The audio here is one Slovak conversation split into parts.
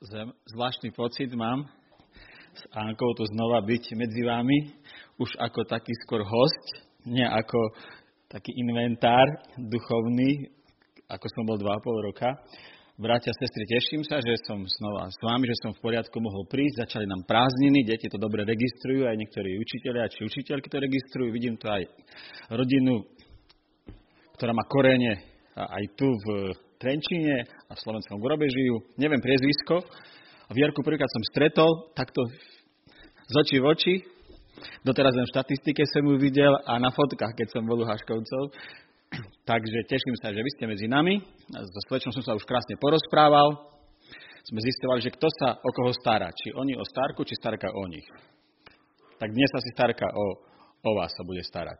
Zvláštny pocit mám s Ankou tu znova byť medzi vami, už ako taký skôr host, nie ako taký inventár duchovný, ako som bol 2,5 roka. Bratia, sestry, teším sa, že som znova s vami, že som v poriadku mohol prísť. Začali nám prázdniny, deti to dobre registrujú, aj niektorí učitelia či učiteľky to registrujú. Vidím tu aj rodinu, ktorá má korene aj tu v Trenčíne a v Slovenskom Grobe žijú. Neviem priezvisko. Vierku prvýkrát som stretol, takto z očí v oči. Doteraz len v štatistike som ju videl a na fotkách, keď som bol u Haškovcov. Takže teším sa, že vy ste medzi nami. So Slečnou som sa už krásne porozprával. Sme zistovali, že kto sa o koho stará. Či oni o Starku, či Starka o nich. Tak dnes asi Starka o vás sa bude starať.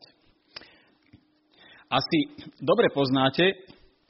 Asi dobre poznáte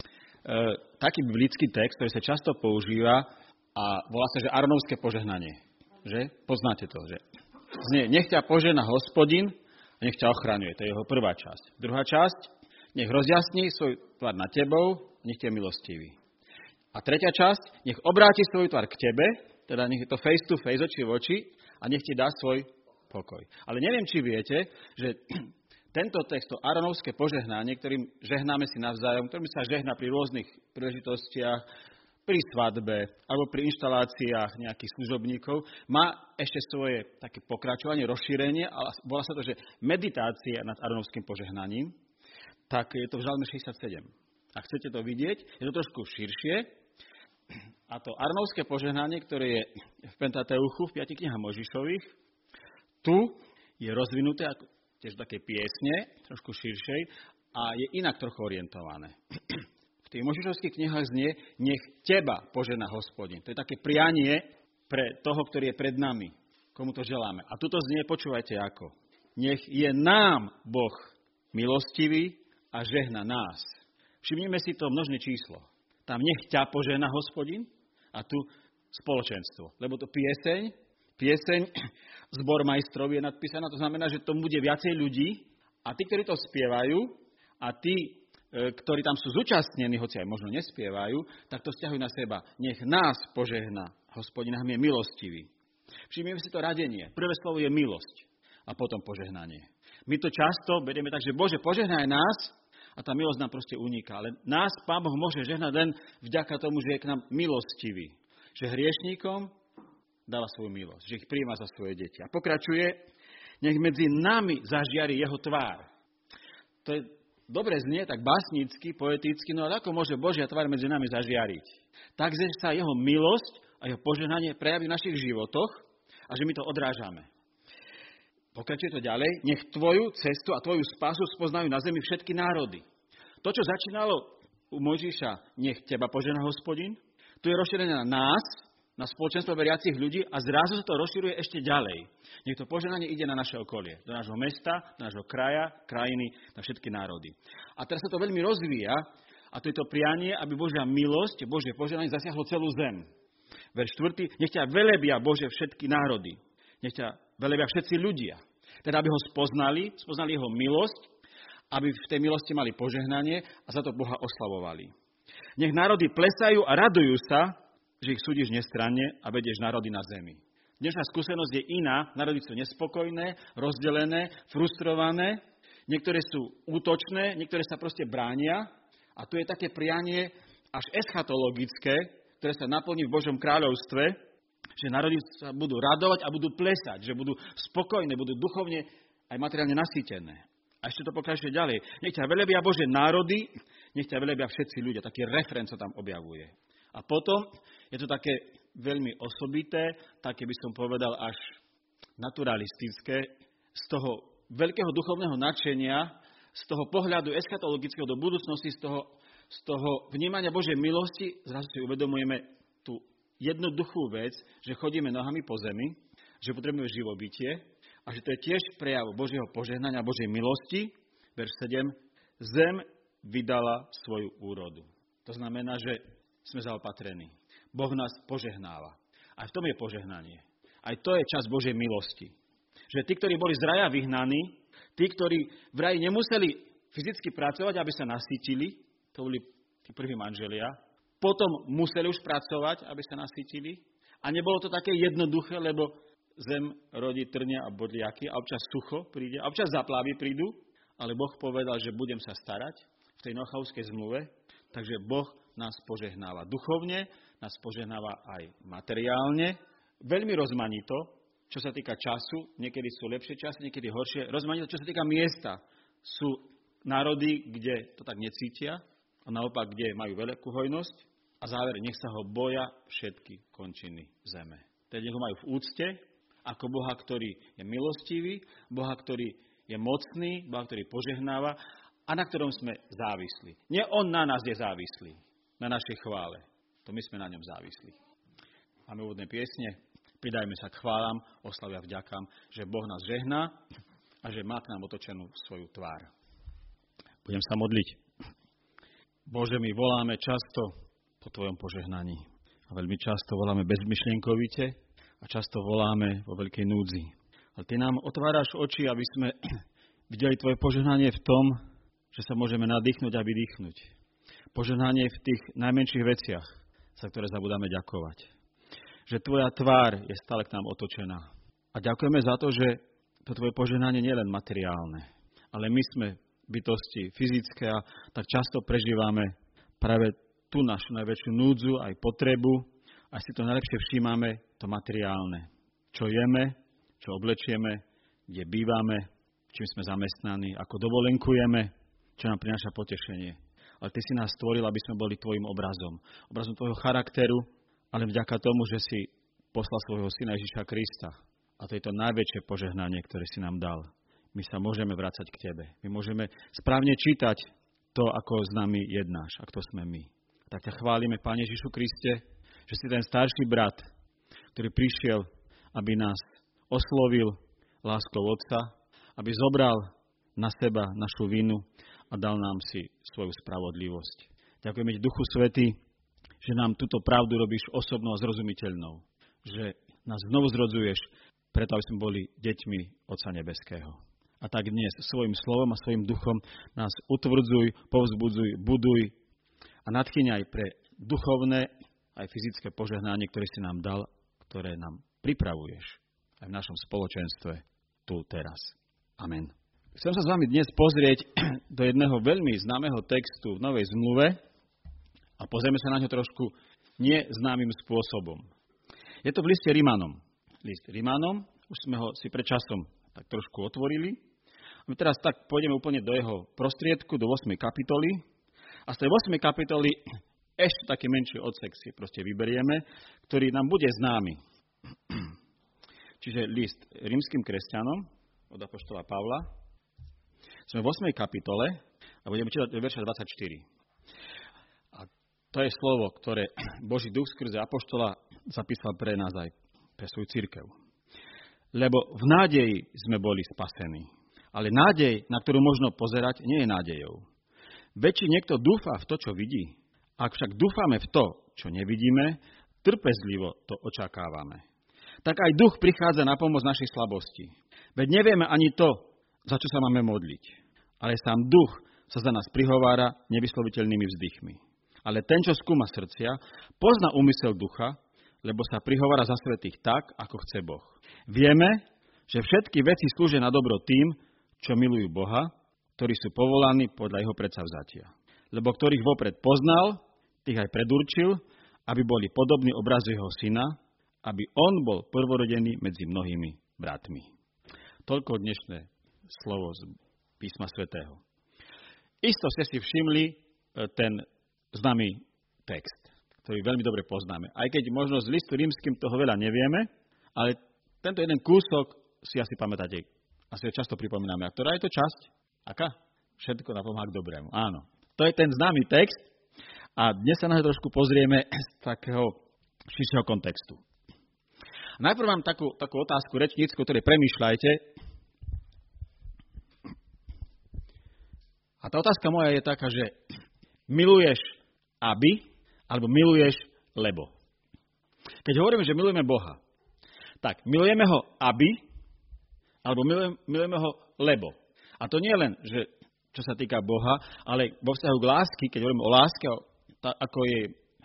taký biblický text, ktorý sa často používa a volá sa, že Áronovské požehnanie. Že? Poznáte to, že? Znie, nech ťa požehná Hospodin a nech ťa ochraňuje. To je jeho prvá časť. Druhá časť, nech rozjasní svoj tvár nad tebou, nech ťa milostivý. A tretia časť, nech obráti svoj tvár k tebe, teda nech je to face to face, oči v oči a nech ti dá svoj pokoj. Ale neviem, či viete, že tento text, to Áronovské požehnanie, ktorým žehnáme si navzájom, ktorým sa žehná pri rôznych príležitostiach, pri svadbe alebo pri inštaláciách nejakých služobníkov, má ešte svoje také pokračovanie, rozšírenie, ale volá sa to, že meditácia nad Áronovským požehnaním, tak je to v Žalme 67. Ak chcete to vidieť, je to trošku širšie. A to Áronovské požehnanie, ktoré je v Pentateuchu, v 5 knihách Mojžišových, tu je rozvinuté ako tiež také piesne, trošku širšej, a je inak trochu orientované. V tých Mojžišovských knihách znie, nech teba požehná Hospodin. To je také prianie pre toho, ktorý je pred nami, komu to želáme. A tuto znie, počúvajte ako. Nech je nám Boh milostivý a žehna nás. Všimnime si to množné číslo. Tam nech ťa požehná Hospodin a tu spoločenstvo. Lebo to pieseň Zbor majstrov je nadpísaná, to znamená, že to bude viacej ľudí a tí, ktorí to spievajú a tí, ktorí tam sú zúčastnení, hoci aj možno nespievajú, tak to vzťahujú na seba. Nech nás požehná Hospodin, nech je milostivý. Všimnime si to radenie. Prvé slovo je milosť a potom požehnanie. My to často berieme tak, že Bože, požehnaj nás a tá milosť nám proste uniká. Ale nás Pán Boh môže žehnať len vďaka tomu, že je k nám milostivý. Že hriešníkom dáva svoju milosť, že ich prijíma za svoje deti. A pokračuje, nech medzi nami zažiari jeho tvár. To je dobre znie, tak básnicky, poeticky, no ale ako môže Božia tvár medzi nami zažiariť? Takže sa jeho milosť a jeho požehnanie prejaví v našich životoch a že my to odrážame. Pokračuje to ďalej, nech tvoju cestu a tvoju spásu spoznajú na zemi všetky národy. To, čo začínalo u Mojžiša, nech teba požehná Hospodin, tu je rozšírené na nás, na spoločenstvo veriacich ľudí a zrazu sa to rozširuje ešte ďalej. Nech to požehnanie ide na naše okolie, do nášho mesta, do nášho kraja, krajiny, na všetky národy. A teraz sa to veľmi rozvíja a to je to prianie, aby Božia milosť, Božie požehnanie zasiahlo celú zem. Verš 4. Nech ťa velebia, Bože, všetky národy. Nech ťa velebia všetci ľudia. Teda, aby ho spoznali jeho milosť, aby v tej milosti mali požehnanie a za to Boha oslavovali. Nech národy plesajú a radujú sa, že ich súdiš nestranne a vedieš národy na zemi. Dnešná skúsenosť je iná. Národy sú nespokojné, rozdelené, frustrované. Niektoré sú útočné, niektoré sa proste bránia. A tu je také prianie až eschatologické, ktoré sa naplní v Božom kráľovstve, že národy sa budú radovať a budú plesať, že budú spokojné, budú duchovne aj materiálne nasýtené. A ešte to pokračuje ďalej. Nech ťa velebia Bože národy, nech ťa velebia všetci ľudia. Taký referent sa tam objavuje. A potom je to také veľmi osobité, také by som povedal až naturalistické, z toho veľkého duchovného nadšenia, z toho pohľadu eschatologického do budúcnosti, z toho vnímania Božej milosti, zrazu si uvedomujeme tú jednoduchú vec, že chodíme nohami po zemi, že potrebujeme živobytie a že to je tiež prejav Božieho požehnania, Božej milosti. Verš 7. Zem vydala svoju úrodu. To znamená, že sme zaopatrení. Boh nás požehnáva. Aj v tom je požehnanie. Aj to je časť Božej milosti. Že tí, ktorí boli z raja vyhnaní, tí, ktorí v raji nemuseli fyzicky pracovať, aby sa nasýtili, to boli tí prví manželia, potom museli už pracovať, aby sa nasýtili, A nebolo to také jednoduché, lebo zem rodí trnia a bodliaky a občas sucho príde, a občas záplavy prídu, ale Boh povedal, že budem sa starať v tej Noachovskej zmluve, takže Boh nás požehnáva duchovne, nás požehnáva aj materiálne, veľmi rozmanito, čo sa týka času, niekedy sú lepšie časy, niekedy horšie, rozmanito, čo sa týka miesta. Sú národy, kde to tak necítia, a naopak, kde majú veľkú hojnosť, a záver, nech sa ho boja všetky končiny zeme. Teda nech ho majú v úcte, ako Boha, ktorý je milostivý, Boha, ktorý je mocný, Boha, ktorý požehnáva a na ktorom sme závislí. Nie on na nás je závislý, na našej chvále. To my sme na ňom závislí. Máme úvodné piesne, pridajme sa k chválam, oslavia vďakám, že Boh nás žehná a že má k nám otočenú svoju tvár. Budem sa modliť. Bože, my voláme často po Tvojom požehnaní. A veľmi často voláme bezmyšlienkovite a často voláme vo veľkej núdzi. Ale Ty nám otváraš oči, aby sme videli Tvoje požehnanie v tom, že sa môžeme nadýchnuť a vydýchnuť. Požehnanie v tých najmenších veciach, za ktoré zabudáme ďakovať. Že Tvoja tvár je stále k nám otočená. A ďakujeme za to, že to Tvoje požehnanie nie je len materiálne, ale my sme bytosti fyzické a tak často prežívame práve tú našu najväčšiu núdzu, aj potrebu, a si to najlepšie všímame, to materiálne. Čo jeme, čo oblečieme, kde bývame, čím sme zamestnaní, ako dovolenkujeme, čo nám prináša potešenie. Ale Ty si nás stvoril, aby sme boli Tvojim obrazom. Obrazom Tvojho charakteru, ale vďaka tomu, že si poslal svojho Syna Ježiša Krista. A to je to najväčšie požehnanie, ktoré si nám dal. My sa môžeme vrácať k Tebe. My môžeme správne čítať to, ako s nami jednáš, a kto sme my. Tak ťa chválime, Pane Ježišu Kriste, že si ten starší brat, ktorý prišiel, aby nás oslovil láskou Otca, aby zobral na seba našu vinu a dal nám si svoju spravodlivosť. Ďakujeme Ti, Duchu Svätý, že nám túto pravdu robíš osobnou a zrozumiteľnou. Že nás znovu zrodzuješ, preto aby sme boli deťmi Otca Nebeského. A tak dnes svojim slovom a svojim duchom nás utvrdzuj, povzbudzuj, buduj a nadchýňaj pre duchovné aj fyzické požehnanie, ktoré si nám dal, ktoré nám pripravuješ aj v našom spoločenstve tu teraz. Amen. Chcem sa s vami dnes pozrieť do jedného veľmi známeho textu v Novej zmluve a pozrieme sa na ňo trošku neznámym spôsobom. Je to v liste Rimanom. List Rimanom, už sme ho si pred časom tak trošku otvorili. A my teraz tak pôjdeme úplne do jeho prostriedku, do 8. kapitoly. A z tej 8. kapitoly ešte taký menší odsek si proste vyberieme, ktorý nám bude známy. Čiže list rímskym kresťanom od apoštola Pavla. Sme v 8. kapitole a budeme čítať verša 24. A to je slovo, ktoré Boží duch skrze apoštola zapísal pre nás aj pre svoju cirkev. Lebo v nádeji sme boli spasení. Ale nádej, na ktorú možno pozerať, nie je nádejou. Veď či niekto dúfa v to, čo vidí. Ak však dúfame v to, čo nevidíme, trpezlivo to očakávame. Tak aj duch prichádza na pomoc našej slabosti. Veď nevieme ani to, za čo sa máme modliť. Ale sám duch sa za nás prihovára nevysloviteľnými vzdychmi. Ale ten, čo skúma srdcia, pozná úmysel ducha, lebo sa prihovára za svätých tak, ako chce Boh. Vieme, že všetky veci slúžia na dobro tým, čo milujú Boha, ktorí sú povolaní podľa jeho predsavzatia. Lebo ktorých vopred poznal, tých aj predurčil, aby boli podobní obrazu jeho syna, aby on bol prvorodený medzi mnohými bratmi. Toľko dnešné slovo z písma svätého. Isto ste si všimli ten známy text, ktorý veľmi dobre poznáme. Aj keď možno z listu rímskym toho veľa nevieme, ale tento jeden kúsok si asi pamätáte, asi ho často pripomíname. A ktorá je to časť? Aká? Všetko napomáha k dobrému. Áno. To je ten známy text a dnes sa na to trošku pozrieme z takého širšieho kontextu. Najprv mám takú otázku rečnícku, ktorej premýšľajte. A tá otázka moja je taká, že miluješ aby, alebo miluješ lebo. Keď hovoríme, že milujeme Boha, tak milujeme ho aby, alebo milujeme ho lebo. A to nie len, že čo sa týka Boha, ale vo vzťahu k lásky, keď hovoríme o láske, ako jej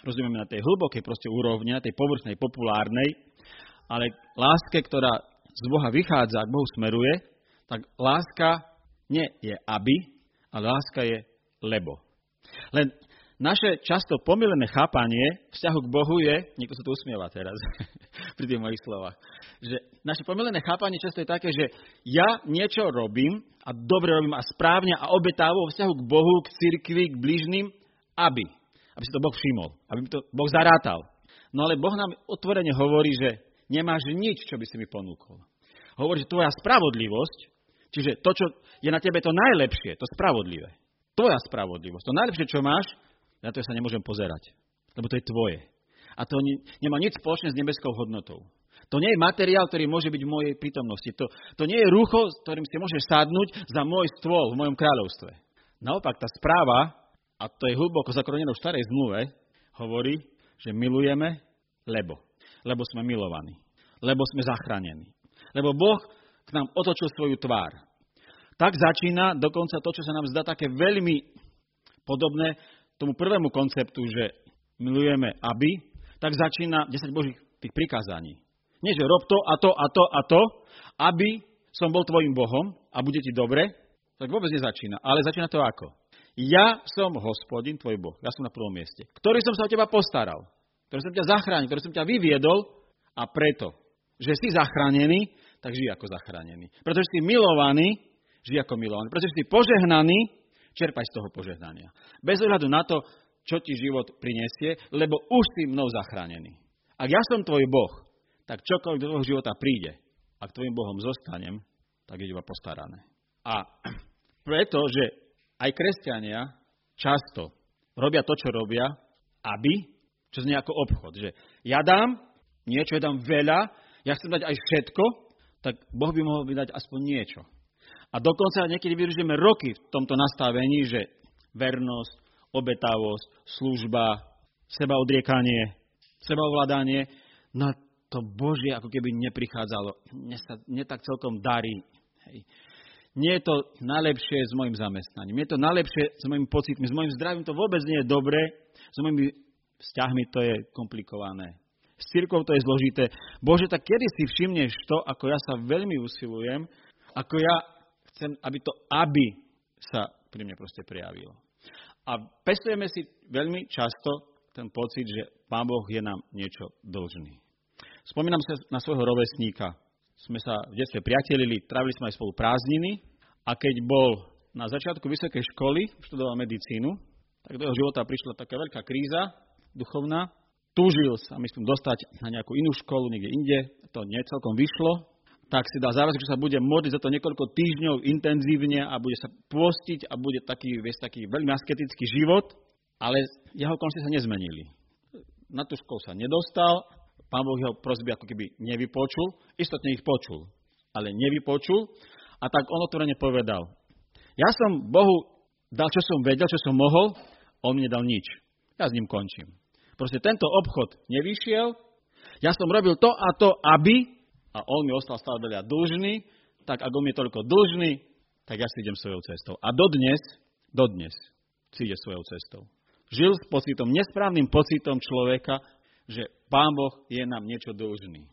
rozumieme na tej hlbokej proste úrovni, na tej povrchnej, populárnej, ale láske, ktorá z Boha vychádza, k Bohu smeruje, tak láska nie je aby, ale láska je lebo. Len naše často pomylené chápanie vzťahu k Bohu je, niekto sa tu usmieva teraz pri tých mojich slovách, že naše pomylené chápanie často je také, že ja niečo robím a dobre robím a správne a obetávo vo vzťahu k Bohu, k cirkvi, k bližným, aby si to Boh všimol, aby mi to Boh zarátal. No ale Boh nám otvorene hovorí, že nemáš nič, čo by si mi ponúkol. Hovorí, že tvoja spravodlivosť, čiže to, čo je na tebe to najlepšie, to spravodlivé, tvoja spravodlivosť, to najlepšie, čo máš, na to sa nemôžem pozerať, lebo to je tvoje. A to nemá nič spoločné s nebeskou hodnotou. To nie je materiál, ktorý môže byť v mojej prítomnosti. To nie je rúcho, s ktorým si môžeš sadnúť za môj stôl v mojom kráľovstve. Naopak, tá správa, a to je hlboko zakorenené v starej zmluve, hovorí, že milujeme, lebo sme milovaní, lebo sme zachránení. Lebo Boh k nám otočil svoju tvár. Tak začína dokonca to, čo sa nám zdá také veľmi podobné tomu prvému konceptu, že milujeme aby, tak začína 10 Božích tých prikázaní. Nie, že rob to a to a to a to, aby som bol tvojim Bohom a bude ti dobre, tak vôbec nezačína. Ale začína to ako? Ja som Hospodin, tvoj Boh. Ja som na prvom mieste. Ktorý som sa o teba postaral. Ktorý som ťa zachránil, ktorý som ťa vyviedol a preto, že si zachránený, tak žij ako zachránený. Pretože si milovaný, žij ako milovaný. Pretože si požehnaný, čerpaj z toho požehnania. Bez ohľadu na to, čo ti život prinesie, lebo už si mnou zachránený. Ak ja som tvoj Boh, tak čokoľvek do tvojho života príde, ak tvojim Bohom zostanem, tak je iba postarané. A preto, že aj kresťania často robia to, čo robia, čo znie ako obchod. Že ja dám niečo, ja dám veľa, ja chcem dať aj všetko, tak Boh by mohol dať aspoň niečo. A dokonca niekedy vydržíme roky v tomto nastavení, že vernosť, obetavosť, služba, sebaodriekanie, sebaovládanie, na to Božie ako keby neprichádzalo. Mne sa tak celkom darí. Hej. Nie je to najlepšie s mojim zamestnaním, nie je to najlepšie s mojimi pocitmi, s mojim zdravím to vôbec nie je dobré, s mojimi vzťahmi to je komplikované. S cirkvou to je zložité. Bože, tak kedy si všimneš to, ako ja sa veľmi usilujem, ako ja chcem, aby to sa pri mne proste prejavilo. A pestujeme si veľmi často ten pocit, že Pán Boh je nám niečo dlžný. Spomínam sa na svojho rovesníka. Sme sa v detstve priatelili, trávili sme aj spolu prázdniny a keď bol na začiatku vysokej školy, študoval medicínu, tak do jeho života prišla taká veľká kríza duchovná. Túžil sa, myslím, dostať na nejakú inú školu, niekde inde, to nie celkom vyšlo, tak si dal záväzok, že sa bude modliť za to niekoľko týždňov intenzívne a bude sa pôstiť a bude taký veľmi asketický život, ale jeho okolnosti sa nezmenili. Na tú školu sa nedostal, Pán Boh jeho prosby ako keby nevypočul, istotne ich počul, ale nevypočul a tak on otvorene povedal, ja som Bohu dal, čo som vedel, čo som mohol, on mi nedal nič. Ja s ním končím. Proste tento obchod nevyšiel, ja som robil to a to, a on mi ostal stále veľa dlžný, tak ak on mi je toľko dlžný, tak ja si idem svojou cestou. A dodnes si ide svojou cestou. Žil s pocitom, nesprávnym pocitom človeka, že Pán Boh je nám niečo dlžný.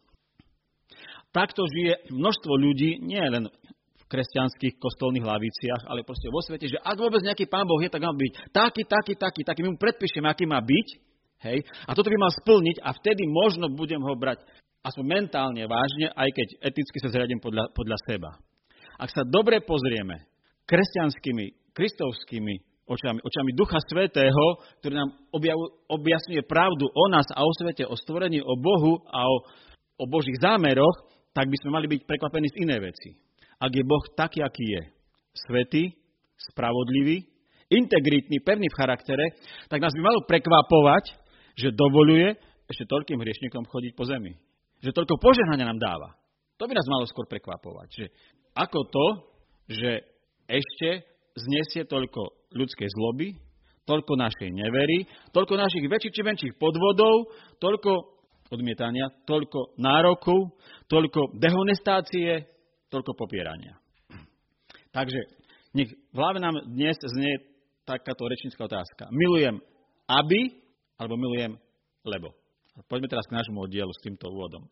Takto žije množstvo ľudí, nie len v kresťanských kostolných laviciach, ale proste vo svete, že ak vôbec nejaký Pán Boh je, tak má byť taký, my mu predpíšeme, aký má byť, hej, a toto by mal splniť a vtedy možno budem ho brať aspoň mentálne vážne, aj keď eticky sa zriadím podľa seba. Ak sa dobre pozrieme kresťanskými, kristovskými očami Ducha Svätého, ktorý nám objasňuje pravdu o nás a o svete, o stvorení, o Bohu a o Božích zámeroch, tak by sme mali byť prekvapení z inej veci. Ak je Boh taký, aký je, svätý, spravodlivý, integritný, pevný v charaktere, tak nás by malo prekvapovať, že dovoľuje ešte toľkým hriešnikom chodiť po zemi. Že toľko požehnania nám dáva. To by nás malo skôr prekvapovať. Že ako to, že ešte znesie toľko ľudskej zloby, toľko našej nevery, toľko našich väčších či menších podvodov, toľko odmietania, toľko nárokov, toľko dehonestácie, toľko popierania. Takže nech v hlave nám dnes znie takáto rečnícka otázka. Milujem alebo milujem lebo. Poďme teraz k nášmu oddielu s týmto úvodom.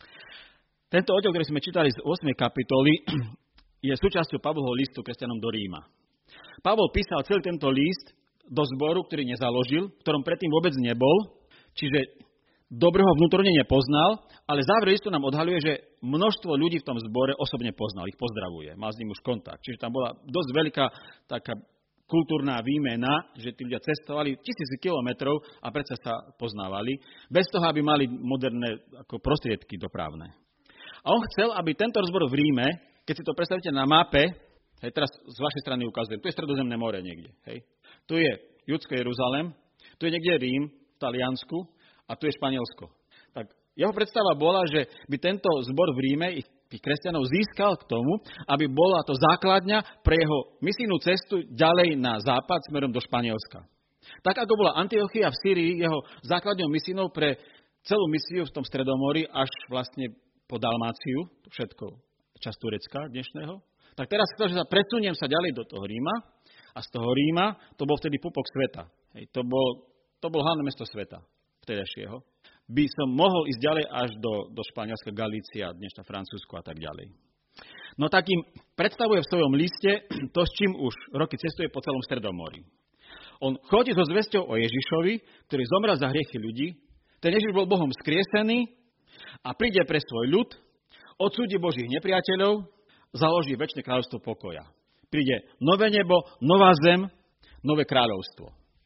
Tento oddiel, ktorý sme čítali z 8. kapitoly, je súčasťou Pavlovho listu kresťanom do Ríma. Pavol písal celý tento list do zboru, ktorý nezaložil, v ktorom predtým vôbec nebol, čiže dobre ho vnútorne nepoznal, ale záver listu nám odhaľuje, že množstvo ľudí v tom zbore osobne poznal, ich pozdravuje, mal s ním už kontakt. Čiže tam bola dosť veľká taká kultúrna výmena, že tí ľudia cestovali tisíce kilometrov a predsa sa poznávali, bez toho, aby mali moderné ako prostriedky dopravné. A on chcel, aby tento zbor v Ríme, keď si to predstavíte na mape, hej, teraz z vašej strany ukazujem, tu je Stredozemné more niekde, hej. Tu je Judské Jeruzalém, tu je niekde Rím v Taliansku, a tu je Španielsko. Tak jeho predstava bola, že by tento zbor v Ríme tých kresťanov získal k tomu, aby bola to základňa pre jeho misijnú cestu ďalej na západ smerom do Španielska. Tak ako bola Antiochia v Syrii jeho základňou misijnou pre celú misiu v tom Stredomorí až vlastne po Dalmáciu, všetko časť Turecka dnešného, tak teraz chcel, že sa presuniem sa ďalej do toho Ríma a z toho Ríma to bol vtedy pupok sveta. Hej, to bolo hlavné mesto sveta vtedajšieho, by som mohol ísť ďalej až do Španielska, Galícia, dnešná Francúzsko a tak ďalej. No takým predstavuje v svojom liste to, s čím už roky cestuje po celom Stredomorí. On chodí so zvesťou o Ježišovi, ktorý zomrel za hriechy ľudí. Ten Ježiš bol Bohom skriesený a príde pre svoj ľud, odsúdi Božích nepriateľov, založí večné kráľovstvo pokoja. Príde nové nebo, nová zem, nové kráľovstvo.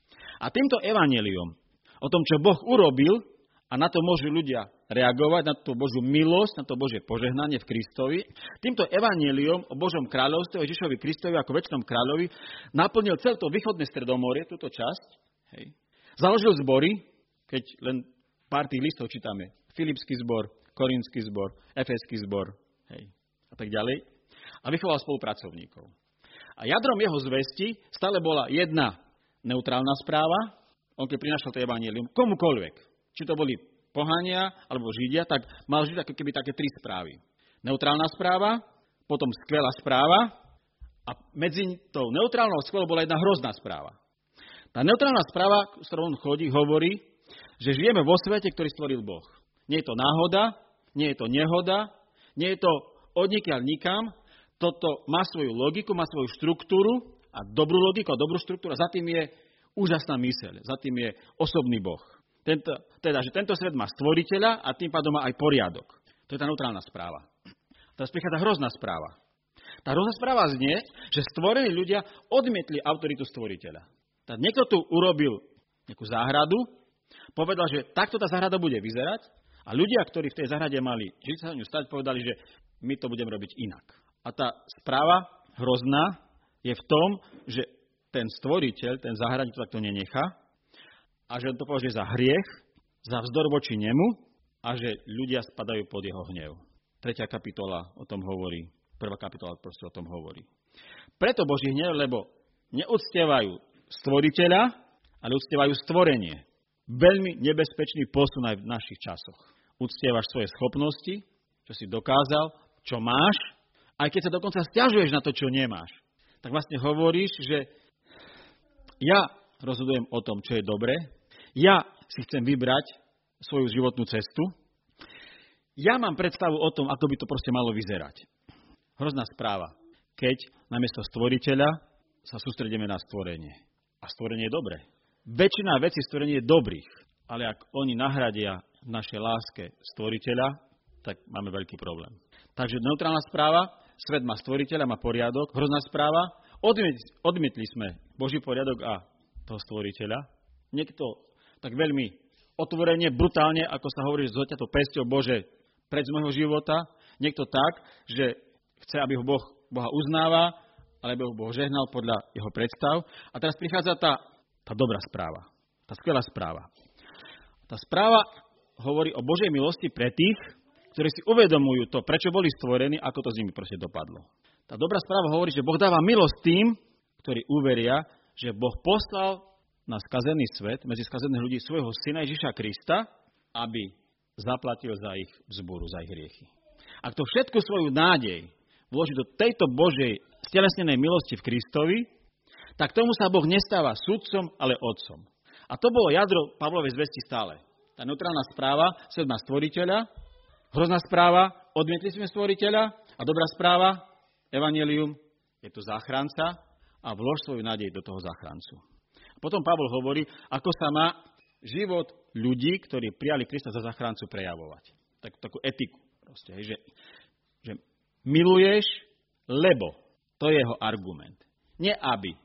A týmto evanjeliom o tom, čo Boh urobil, a na to môžu ľudia reagovať, na tú Božiu milosť, na to Božie požehnanie v Kristovi, týmto evanjeliom o Božom kráľovstve, Ježišovi Kristovi ako večnom kráľovi, naplnil celé to východné Stredomorie, túto časť. Hej. Založil zbory, keď len pár tých listov čítame, Filipský zbor, Korinský zbor, Efeský zbor, hej, a tak ďalej. A vychoval spolupracovníkov. A jadrom jeho zvesti stále bola jedna neutrálna správa. On keď prinášal to evanjelium komukoľvek, či to boli pohania alebo Židia, tak mal žiť ako keby také tri správy. Neutrálna správa, potom skvelá správa a medzi tou neutrálnou a skvelou bola jedna hrozná správa. Tá neutrálna správa, s ktorou on chodí, hovorí, že žijeme vo svete, ktorý stvoril Boh. Nie je to náhoda, nie je to nehoda, nie je to odnikiaľ nikam, toto má svoju logiku, má svoju štruktúru a dobrú logiku a dobrú štruktúru a za tým je úžasná myseľ, za tým je osobný Boh. Že tento svet má stvoriteľa a tým pádom má aj poriadok. To je tá neutrálna správa. Teraz prichádza hrozná správa. Tá hrozná správa znie, že stvorení ľudia odmietli autoritu stvoriteľa. Tak niekto tu urobil nejakú záhradu, povedal, že takto tá záhrada bude vyzerať a ľudia, ktorí v tej záhrade mali žiť sa ňu stať, povedali, že my to budeme robiť inak. A tá správa hrozná je v tom, že ten stvoriteľ, ten záhradník to takto nenechá a že on to považuje za hriech, za vzdor voči nemu a že ľudia spadajú pod jeho hnev. 3. kapitola o tom hovorí, 1. kapitola proste o tom hovorí. Preto Boží hnev, lebo neuctievajú stvoriteľa, ale uctievajú stvorenie. Veľmi nebezpečný posun aj v našich časoch. Uctievaš svoje schopnosti, čo si dokázal, čo máš, aj keď sa dokonca sťažuješ na to, čo nemáš. Tak vlastne hovoríš, že ja rozhodujem o tom, čo je dobré, ja si chcem vybrať svoju životnú cestu, ja mám predstavu o tom, ako by to proste malo vyzerať. Hrozná správa, keď namiesto stvoriteľa sa sústredíme na stvorenie. A stvorenie je dobré. Väčšina vecí stvorenie je dobrých, ale ak oni nahradia v našej láske stvoriteľa, tak máme veľký problém. Takže neutrálna správa, svet má stvoriteľa, má poriadok, hrozná správa, odmietli sme Boží poriadok a toho stvoriteľa. Niekto tak veľmi otvorene, brutálne, ako sa hovorí, s zaťatou pesťou, Bože, preč z môjho života. Niekto tak, že chce, aby ho Boha uznáva, alebo ho Boh žehnal podľa jeho predstav. A teraz prichádza tá dobrá správa, tá skvelá správa. Tá správa hovorí o Božej milosti pre tých, ktorí si uvedomujú to, prečo boli stvorení, ako to s nimi proste dopadlo. Tá dobrá správa hovorí, že Boh dáva milosť tým, ktorí uveria, že Boh poslal na skazený svet, medzi skazených ľudí, svojho syna Ježiša Krista, aby zaplatil za ich vzburu, za ich hriechy. Ak to všetku svoju nádej vloží do tejto Božej stelesnenej milosti v Kristovi, tak tomu sa Boh nestáva sudcom, ale otcom. A to bolo jadro Pavlovej zvesti stále. Tá neutrálna správa, svet má stvoriteľa, hrozná správa, odmietli sme stvoriteľa a dobrá správa, evanjelium, je tu záchranca a vlož svoju nádej do toho záchrancu. A potom Pavol hovorí, ako sa má život ľudí, ktorí prijali Krista za záchrancu, prejavovať. Takú etiku proste, že miluješ, lebo to je jeho argument. Nie aby.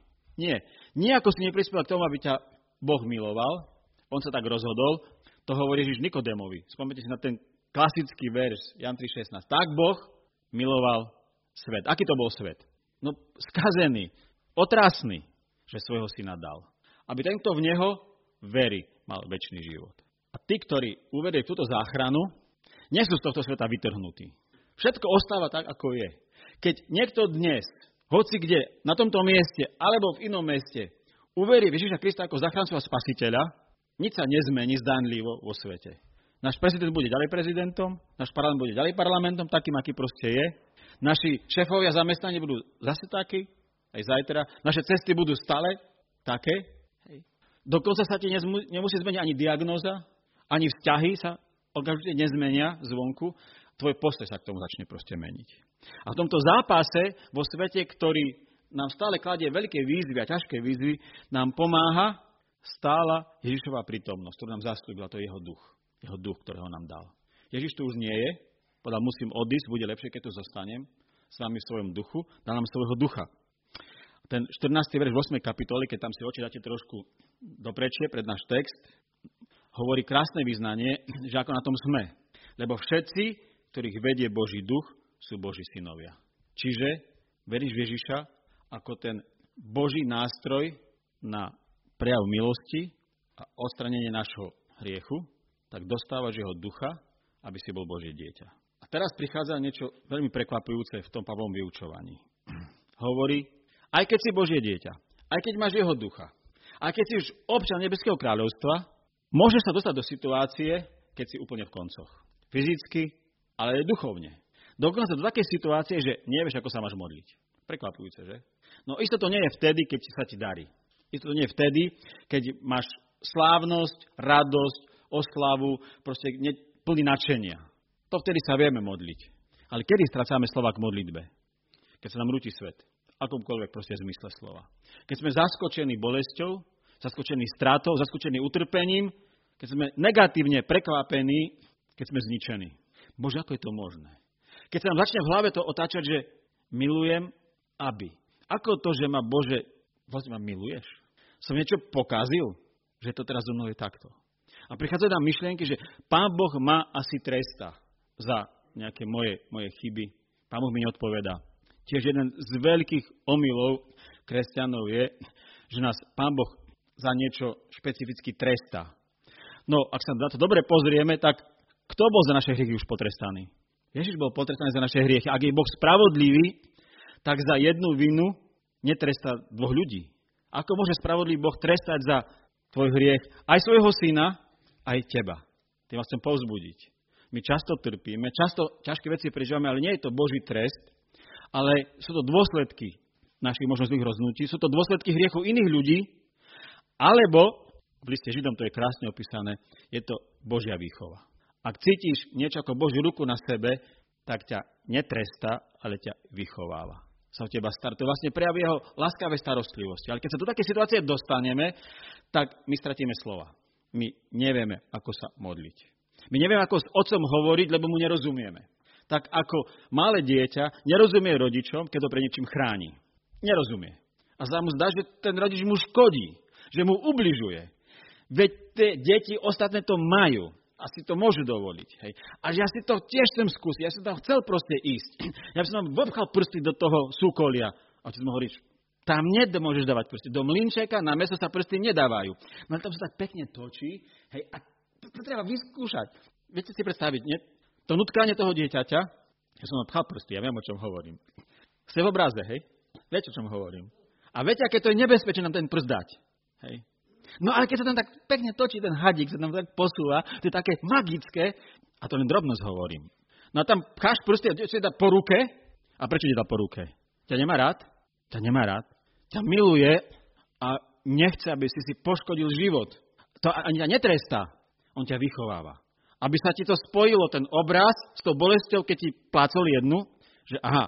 Nie ako si neprispel k tomu, aby ťa Boh miloval, on sa tak rozhodol, to hovorí Ježiš Nikodémovi. Spomnite si na ten klasický verš, Jan 3,16. Tak Boh miloval svet. Aký to bol svet? No skazený, otrasný, že svojho syna dal. Aby ten, kto v neho verí, mal večný život. A tí, ktorí uveria túto záchranu, nie sú z tohto sveta vytrhnutí. Všetko ostáva tak, ako je. Keď niekto dnes, hoci kde, na tomto mieste, alebo v inom meste, uverí v Ježiša Krista ako záchrancu a spasiteľa, nič sa nezmení zdánlivo vo svete. Náš prezident bude ďalej prezidentom, náš parlament bude ďalej parlamentom, takým, aký proste je. Naši šéfovia zamestnania budú zase takí, aj zajtra. Naše cesty budú stále také. Dokonca sa ti nemusí zmeniť ani diagnóza, ani vzťahy sa okamžite nezmenia zvonku. Tvoj postoj sa k tomu začne proste meniť. A v tomto zápase vo svete, ktorý nám stále kladie veľké výzvy a ťažké výzvy, nám pomáha stála Ježišova prítomnosť, ktorú nám zasľúbila, to je jeho duch. Jeho duch, ktorého nám dal. Ježiš tu už nie je, povedal, musím odísť, bude lepšie, keď tu zostanem s vami v svojom duchu, dal nám svojho ducha. Ten 14. verš v 8. kapitole, keď tam si oči dáte trošku doprečie pred náš text, hovorí krásne vyznanie, že ako na tom sme. Lebo všetci, ktorých vedie Boží duch, sú Boží synovia. Čiže veríš v Ježiša ako ten Boží nástroj na prejav milosti a odstranenie nášho hriechu, tak dostávaš jeho ducha, aby si bol Božie dieťa. A teraz prichádza niečo veľmi prekvapujúce v tom Pavlovom vyučovaní. Hovorí, aj keď si Božie dieťa, aj keď máš jeho ducha, aj keď si už občan Nebeského kráľovstva, môžeš sa dostať do situácie, keď si úplne v koncoch. Fyzicky, ale aj duchovne. Dokonca do takej situácie, že nevieš, ako sa máš modliť. Prekvapujúce, že? No isto to nie je vtedy, keď sa ti darí. Isto to nie je vtedy, keď máš slávnosť, radosť, oslavu, proste plný nadšenia. To vtedy sa vieme modliť. Ale kedy strácame slova k modlitbe? Keď sa nám rúti svet. Akomkoľvek proste zmysle slova. Keď sme zaskočení bolesťou, zaskočení stratou, zaskočení utrpením, keď sme negatívne prekvapení, keď sme zničení. Bože, ako je to možné? Keď sa nám začne v hlave to otáčať, že milujem, aby. Ako to, že ma Bože, vlastne ma miluješ? Som niečo pokazil, že to teraz so mnou je takto. A prichádzajú nám myšlienky, že Pán Boh ma asi trestá za nejaké moje chyby. Pán Boh mi neodpovedá. Tiež jeden z veľkých omylov kresťanov je, že nás Pán Boh za niečo špecificky trestá. No, ak sa na to dobre pozrieme, tak kto bol za naše hriechy už potrestaný? Ježiš bol potrestaný za naše hriechy. Ak je Boh spravodlivý, tak za jednu vinu netrestá dvoch ľudí. Ako môže spravodlivý Boh trestať za tvoj hriech aj svojho syna, aj teba? Tým vás chcem povzbudiť. My často trpíme, často ťažké veci prežívame, ale nie je to Boží trest, ale sú to dôsledky našich možno zlých rozhodnutí, sú to dôsledky hriechu iných ľudí, alebo, v liste Židom to je krásne opísané, je to Božia výchova. Ak cítiš niečo ako Božiu ruku na sebe, tak ťa netrestá, ale ťa vychováva. Sa o teba stará. To je vlastne prejav jeho láskavej starostlivosti. Ale keď sa do také situácie dostaneme, tak my stratíme slova. My nevieme, ako sa modliť. My nevieme, ako s otcom hovoriť, lebo mu nerozumieme. Tak ako malé dieťa nerozumie rodičom, keď ho pre niečím chráni. Nerozumie. A sa mu zdá, že ten rodič mu škodí, že mu ubližuje. Veď tie deti ostatné to majú. Asi to môžu dovoliť. Hej. A ja si to tiež chcem skúsiť. Ja som tam chcel proste ísť. Ja by som tam vopchal prsty do toho súkolia. A otec mu hovorí, tam môžeš dávať prsty. Do mlynčeka na mäso sa prsty nedávajú. No tam sa tak pekne točí. Hej, a to treba vyskúšať. Viete si predstaviť, nie? To nutkanie toho dieťaťa, ja som tam pchal prsty, ja viem, o čom hovorím. Ste v obráze, hej? Viete, o čom hovorím. A viete, aké to je nebezpečné nám ten prst dať. Hej? No ale keď sa tam tak pekne točí ten hadík, sa tam tak posúva, to je také magické, a to len drobnosť hovorím. No a tam pcháš prsty a si dá po ruke. A prečo ti dá po ruke? Ťa nemá rád? Ťa nemá rád. Ťa miluje a nechce, aby si poškodil život. To ani ťa netrestá, On ťa vychováva. Aby sa ti to spojilo, ten obraz s tou bolesťou, keď ti plácol jednu, že aha,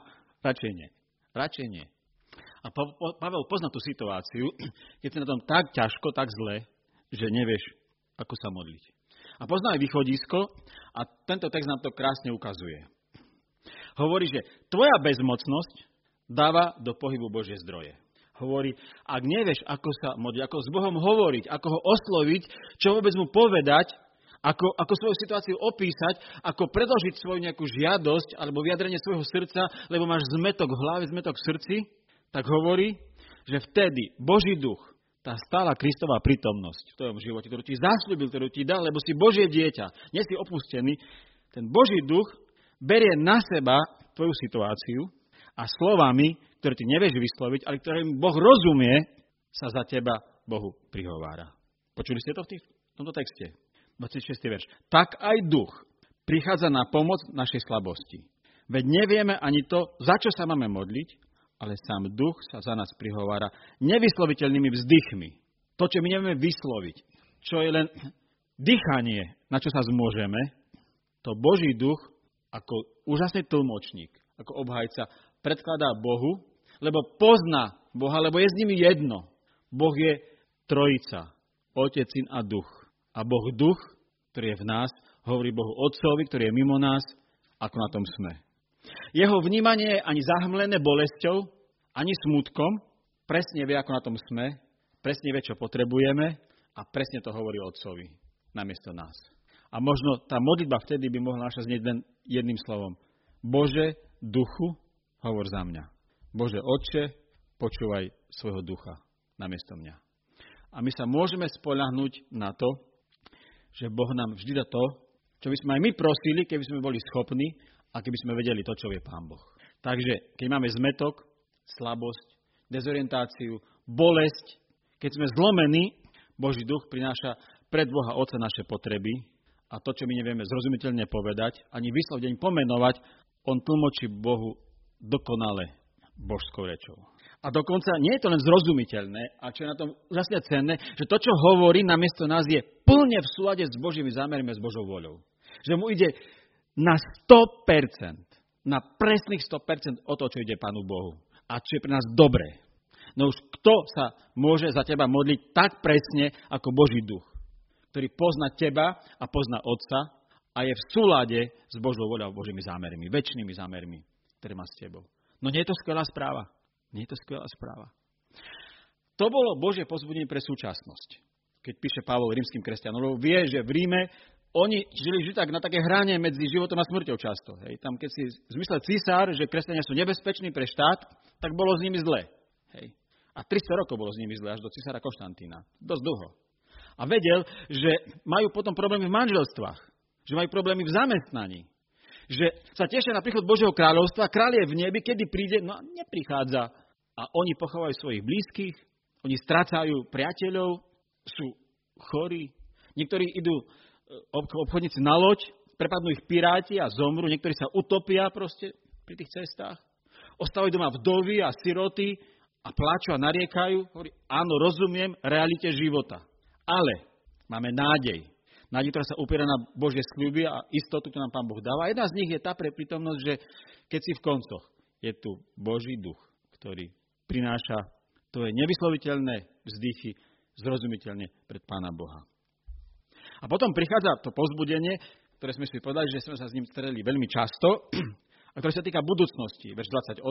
radšej nie. A Pavel pozná tú situáciu, keď si na tom tak ťažko, tak zle, že nevieš, ako sa modliť. A pozná aj východisko a tento text nám to krásne ukazuje. Hovorí, že tvoja bezmocnosť dáva do pohybu Božie zdroje. Hovorí, ak nevieš, ako sa modliť, ako s Bohom hovoriť, ako ho osloviť, čo vôbec mu povedať, ako svoju situáciu opísať, ako predložiť svoju nejakú žiadosť alebo vyjadrenie svojho srdca, lebo máš zmetok v hlave, zmetok v srdci, tak hovorí, že vtedy Boží duch, tá stála Kristová prítomnosť v tvojom živote, ktorú ti zasľúbil, ktorú ti dal, lebo si Božie dieťa, nie si opustený, ten Boží duch berie na seba tvoju situáciu a slovami, ktoré ty nevieš vysloviť, ale ktorým Boh rozumie, sa za teba Bohu prihovára. Počuli ste to v tomto texte? 26. verš. Tak aj duch prichádza na pomoc našej slabosti. Veď nevieme ani to, za čo sa máme modliť, ale sám duch sa za nás prihovára nevysloviteľnými vzdychmi. To, čo my nevieme vysloviť, čo je len dýchanie, na čo sa zmôžeme, to Boží duch ako úžasný tlmočník, ako obhajca predkladá Bohu, lebo pozná Boha, lebo je s nimi jedno. Boh je trojica, Otec, Syn a Duch. A Boh Duch, ktorý je v nás, hovorí Bohu Otcovi, ktorý je mimo nás, ako na tom sme. Jeho vnímanie je ani zahmlené bolesťou, ani smútkom, presne vie, ako na tom sme, presne vie, čo potrebujeme a presne to hovorí Otcovi namiesto nás. A možno tá modlitba vtedy by mohla naša znieť len jedným slovom. Bože, duchu, hovor za mňa. Bože, Otče, počúvaj svojho ducha namiesto mňa. A my sa môžeme spoľahnúť na to, že Boh nám vždy dá to, čo by sme aj my prosili, keby sme boli schopní a keby sme vedeli to, čo vie Pán Boh. Takže, keď máme zmetok, slabosť, dezorientáciu, bolesť, keď sme zlomení, Boží duch prináša pred Boha Otca naše potreby a to, čo my nevieme zrozumiteľne povedať, ani vysloviť, ani pomenovať, on tlmočí Bohu dokonale božskou rečou. A dokonca nie je to len zrozumiteľné, a čo je na tom úžasne cenné, že to, čo hovorí namiesto nás, je plne v súlade s Božími zámermi a s Božou voľou. Že mu ide na 100%, na presných 100% o to, čo ide Pánu Bohu. A čo je pre nás dobré. No už kto sa môže za teba modliť tak presne ako Boží duch, ktorý pozná teba a pozná Otca a je v súlade s Božou voľou a Božími zámermi, večnými zámermi, ktoré má s tebou. No nie je to skvelá správa. Nie je to skvelá správa. To bolo Božie povzbudenie pre súčasnosť. Keď píše Pavol rímskym kresťanom, lebo vie, že v Ríme oni žili vždy tak na také hrane medzi životom a smrťou často. Hej. Tam, keď si zmyslel císar, že kresťania sú nebezpeční pre štát, tak bolo s nimi zle. Hej. A 300 rokov bolo s nimi zle, až do císara Konštantína. Dosť dlho. A vedel, že majú potom problémy v manželstvách, že majú problémy v zamestnaní, že sa tešia na príchod Božieho kráľovstva, kráľ je v nebi, kedy príde, no neprichádza. A oni pochovajú svojich blízkych, oni strácajú priateľov, sú chorí. Niektorí idú obchodníci na loď, prepadnú ich piráti a zomru, niektorí sa utopia proste pri tých cestách. Ostávajú doma vdovy a siroty a pláču a nariekajú. Hovorí, áno, rozumiem realite života. Ale máme nádej. Nádej, ktorá sa opiera na Božie sľuby a istotu, ktorú nám Pán Boh dáva. A jedna z nich je tá pre prítomnosť, že keď si v koncoch, je tu Boží duch, ktorý prináša tvoje nevysloviteľné vzdychy zrozumiteľne pred Pána Boha. A potom prichádza to povzbudenie, ktoré sme si povedali, že sme sa s ním stretli veľmi často, a ktoré sa týka budúcnosti. Verš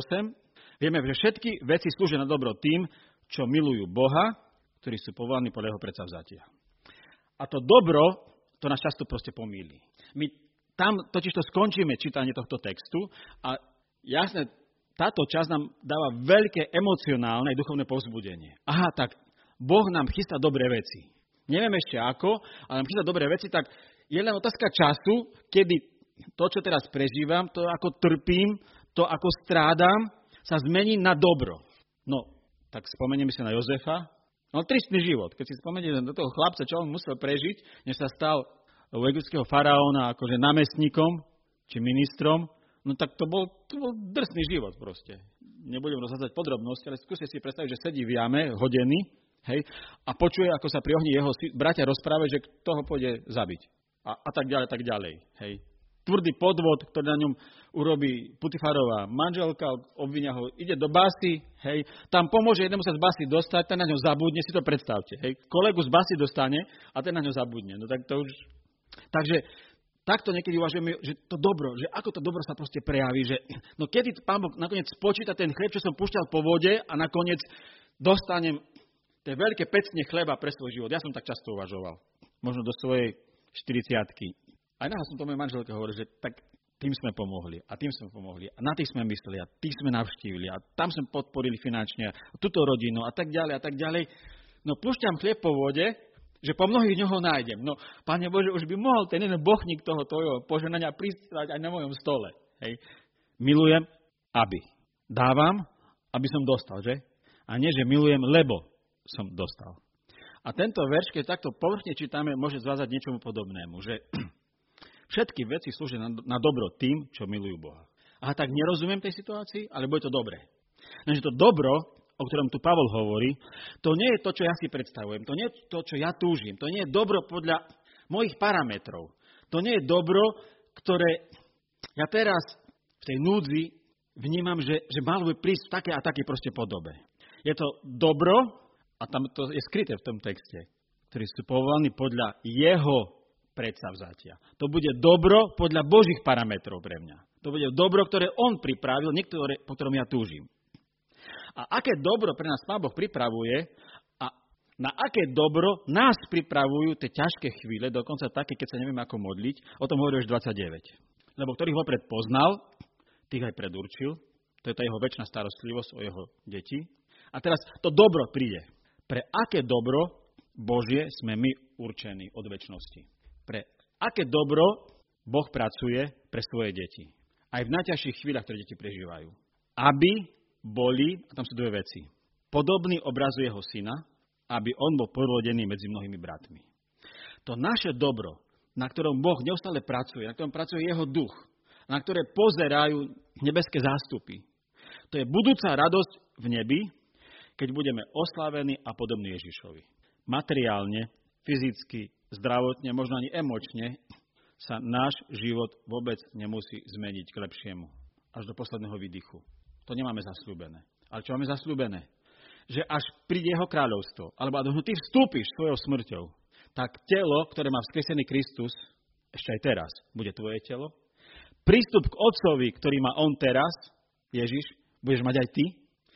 28. Vieme, že všetky veci slúžia na dobro tým, čo milujú Boha, ktorí sú povolaní podľa jeho predsavzatia. A to dobro, to nás často proste pomýli. My tam totiž to skončíme čítanie tohto textu a jasné, táto časť nám dáva veľké emocionálne a duchovné povzbudenie. Aha, tak Boh nám chystá dobré veci. Neviem ešte ako, ale nám chystá dobré veci, tak je len otázka času, kedy to, čo teraz prežívam, to, ako trpím, to, ako strádam, sa zmení na dobro. No, tak spomenieme sa na Jozefa. No, tristný život. Keď si spomenieme do toho chlapca, čo on musel prežiť, než sa stal u egyptského faraóna akože námestníkom či ministrom, no tak to bol drsný život proste. Nebudem rozhádzať podrobnosti, ale skúste si predstaviť, že sedí v jame hodený hej, a počuje, ako sa pri ohni jeho bratia rozprávajú, že kto ho pôjde zabiť. A tak ďalej, hej. Tvrdý podvod, ktorý na ňom urobí Putifárová manželka, obvinia ho, ide do basy, hej, tam pomôže jednému sa z basy dostať, ten na ňo zabudne, si to predstavte, hej. Kolegu z basy dostane a ten na ňo zabudne. No tak to už... Takže takto niekedy uvažujeme, že to dobro, že ako to dobro sa proste prejaví, že no kedy Pán Boh nakoniec spočíta ten chlieb, čo som púšťal po vode a nakoniec dostanem tie veľké pecne chleba pre svoj život. Ja som tak často uvažoval. Možno do svojej 40-ky. Aj náhle som to mojej manželke hovoril, že tak tým sme pomohli a tým sme pomohli a na tých sme mysleli a tých sme navštívili a tam sme podporili finančne a túto rodinu a tak ďalej a tak ďalej. No púšťam chlieb po vode, že po mnohých dňoch ho nájdem. No, Pane Bože, už by mohol ten jeden bochník toho tvojho požehnania pristať aj na mojom stole. Hej. Milujem, aby. Dávam, aby som dostal, že? A nie, že milujem, lebo som dostal. A tento verš, keď takto povrchne čítame, môže zvázať niečomu podobnému, že všetky veci slúžia na dobro tým, čo milujú Boha. A tak nerozumiem tej situácii, alebo je to dobré. Lenže to dobro, o ktorom tu Pavol hovorí, to nie je to, čo ja si predstavujem, to nie je to, čo ja túžim, to nie je dobro podľa mojich parametrov. To nie je dobro, ktoré ja teraz v tej núdzi vnímam, že malo by prísť v takej a takej proste podobe. Je to dobro, a tam to je skryté v tom texte, ktorí sú povolaní podľa jeho predsavzatia. To bude dobro podľa Božích parametrov pre mňa. To bude dobro, ktoré on pripravil, niektoré, po ktorom ja túžim. A aké dobro pre nás Pán Boh pripravuje a na aké dobro nás pripravujú tie ťažké chvíle, dokonca také, keď sa nevieme ako modliť, o tom hovorí už 29. Lebo ktorých vopred poznal, tých aj predurčil, to je tá jeho večná starostlivosť o jeho deti. A teraz to dobro príde. Pre aké dobro Božie sme my určení od večnosti? Pre aké dobro Boh pracuje pre svoje deti? Aj v najťažších chvíľach, ktoré deti prežívajú. Aby boli, a tam sú dve veci, podobný obrazu jeho syna, aby on bol prvorodený medzi mnohými bratmi. To naše dobro, na ktorom Boh neustále pracuje, na ktorom pracuje jeho duch, na ktoré pozerajú nebeské zástupy, to je budúca radosť v nebi, keď budeme oslávení a podobní Ježišovi. Materiálne, fyzicky, zdravotne, možno ani emočne sa náš život vôbec nemusí zmeniť k lepšiemu. Až do posledného výdychu. To nemáme zasľúbené. Ale čo máme zasľúbené? Že až príde jeho kráľovstvo, alebo ak ty vstúpiš svojou smrťou, tak telo, ktoré má vzkriesený Kristus, ešte aj teraz, bude tvoje telo. Prístup k Otcovi, ktorý má on teraz, Ježiš, budeš mať aj ty.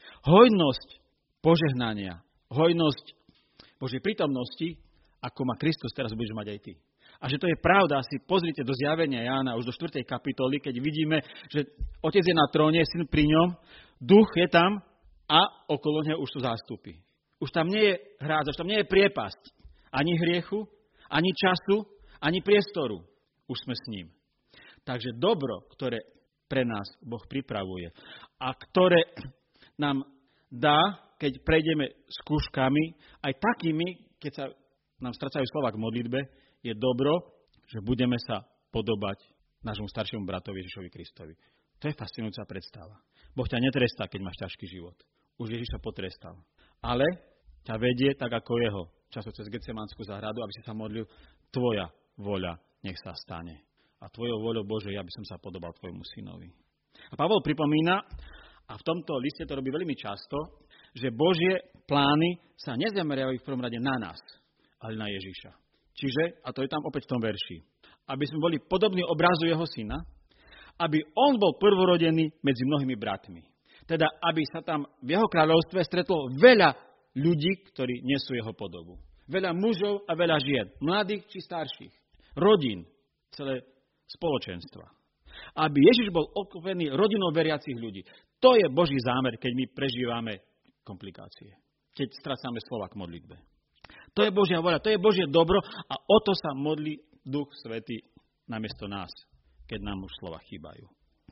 Hojnosť požehnania, hojnosť Božej prítomnosti, ako má Kristus, teraz budeš mať aj ty. A že to je pravda, si pozrite do zjavenia Jána už do 4. kapitoly, keď vidíme, že Otec je na tróne, Syn pri ňom, Duch je tam a okolo neho už sú zástupy. Už tam nie je hrádza, už tam nie je priepasť. Ani hriechu, ani času, ani priestoru. Už sme s ním. Takže dobro, ktoré pre nás Boh pripravuje a ktoré nám dá, keď prejdeme skúškami, aj takými, keď sa nám stracajú slova k modlitbe, je dobro, že budeme sa podobať nášmu staršiemu bratovi Ježišovi Kristovi. To je fascinujúca predstava. Boh ťa netrestá, keď máš ťažký život. Už Ježiš sa potrestal. Ale ťa vedie tak ako jeho, často cez Getsemanskú záhradu, aby si sa modlil, tvoja voľa nech sa stane. A tvojou voľou, Bože, ja by som sa podobal tvojmu synovi. A Pavol pripomína, a v tomto liste to robí veľmi často, že Božie plány sa nezameriavajú v prvom rade na nás, ale na Ježiša. Čiže, a to je tam opäť v tom verši, aby sme boli podobní obrazu jeho syna, aby on bol prvorodený medzi mnohými bratmi. Teda, aby sa tam v jeho kráľovstve stretlo veľa ľudí, ktorí nesú jeho podobu. Veľa mužov a veľa žien, mladých či starších, rodín, celé spoločenstva. Aby Ježiš bol obklopený rodinou veriacich ľudí. To je Boží zámer, keď my prežívame komplikácie. Keď strácame slova k modlitbe. To je Božia voľa, to je Božie dobro a o to sa modlí Duch Svätý namiesto nás, keď nám už slova chýbajú.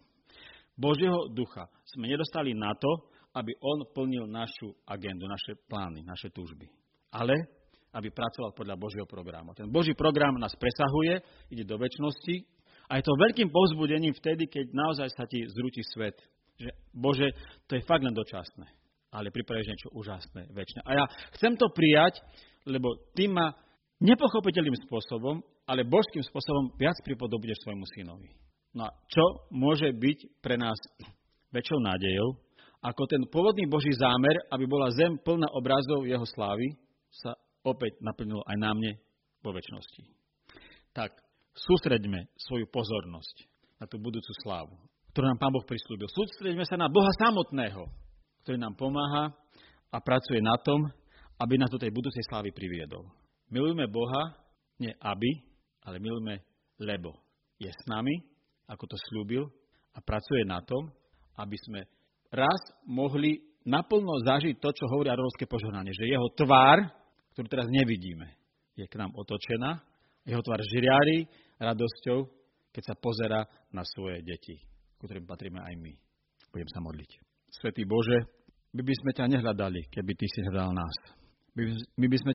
Božieho ducha sme nedostali na to, aby on plnil našu agendu, naše plány, naše túžby. Ale aby pracoval podľa Božieho programu. Ten Boží program nás presahuje, ide do večnosti a je to veľkým povzbudením vtedy, keď naozaj sa ti zrúti svet. Že Bože, to je fakt len dočasné. A ale pripravíš niečo úžasné, večné. A ja chcem to prijať, lebo ty ma nepochopiteľným spôsobom, ale božským spôsobom viac pripodobuješ svojmu synovi. No a čo môže byť pre nás väčšou nádejou, ako ten pôvodný Boží zámer, aby bola zem plná obrazov jeho slávy, sa opäť naplnilo aj na mne vo večnosti. Tak, sústreďme svoju pozornosť na tú budúcu slávu, ktorú nám Pán Boh prislúbil. Sústreďme sa na Boha samotného, ktorý nám pomáha a pracuje na tom, aby nás do tej budúcej slávy priviedol. Milujme Boha, nie aby, ale milujme, lebo je s nami, ako to slúbil, a pracuje na tom, aby sme raz mohli naplno zažiť to, čo hovorí Áronovské požehnanie, že jeho tvár, ktorú teraz nevidíme, je k nám otočená, jeho tvár žiari radosťou, keď sa pozerá na svoje deti, ktorým patríme aj my. Budem sa modliť. Svätý Bože, my by sme ťa nehľadali, keby ty si hľadal nás. My by sme